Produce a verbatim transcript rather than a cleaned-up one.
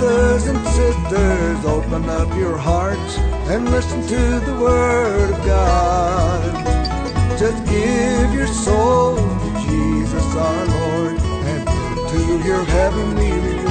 brothers and sisters, open up your hearts and listen to the Word of God. Just give your soul to Jesus our Lord, and to your heavenly reward.